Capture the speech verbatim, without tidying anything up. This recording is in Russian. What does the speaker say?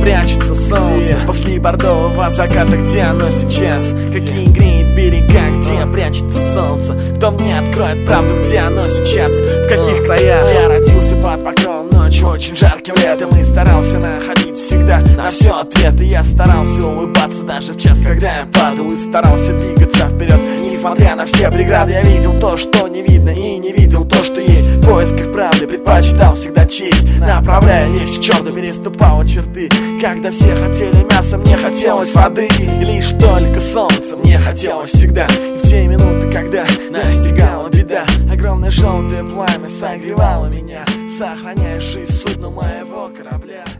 прячется солнце после бордового заката, где оно сейчас? Какие греет берега, где прячется солнце? Кто мне откроет правду, где оно сейчас? В каких краях? Я родился под покровом ночи, очень жарким летом, и старался находить всегда на все ответы. Я старался улыбаться даже в час, когда я падал, и старался двигаться вперед, несмотря на все преграды. Я видел то, что не видно, и не видел то, что есть. В поисках правды предпочитал всегда честь, направляя легче, черно переступал черты. Когда все хотели мяса, мне хотелось воды, и лишь только солнце мне хотелось всегда. И в те минуты, когда настигала беда, огромное желтое пламя согревало меня, сохраняя жизнь судна моего корабля.